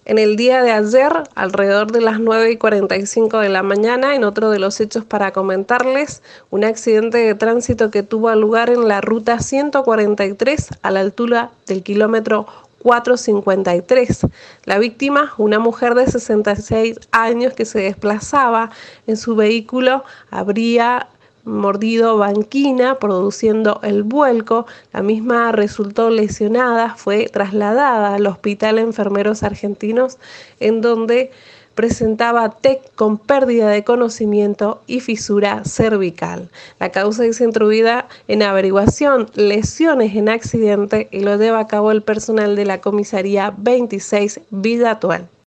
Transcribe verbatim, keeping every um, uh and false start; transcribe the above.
En el día de ayer, alrededor de las nueve y cuarenta y cinco de la mañana, en otro de los hechos para comentarles, un accidente de tránsito que tuvo lugar en la ruta ciento cuarenta y tres a la altura del kilómetro cuatrocientos cincuenta y tres. La víctima, una mujer de sesenta y seis años que se desplazaba en su vehículo, habría mordido banquina, produciendo el vuelco. La misma resultó lesionada, fue trasladada al Hospital Enfermeros Argentinos, en donde presentaba T E C con pérdida de conocimiento y fisura cervical. La causa es instruida en averiguación, lesiones en accidente, y lo lleva a cabo el personal de la comisaría veintiséis Villa Atuel.